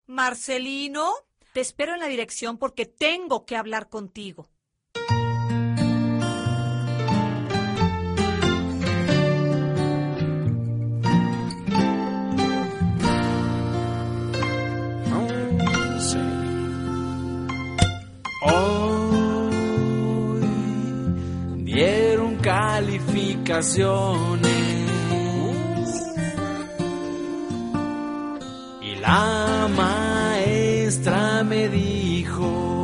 Marcelino, te espero en la dirección porque tengo que hablar contigo. Hoy dieron calificaciones y la maestra me dijo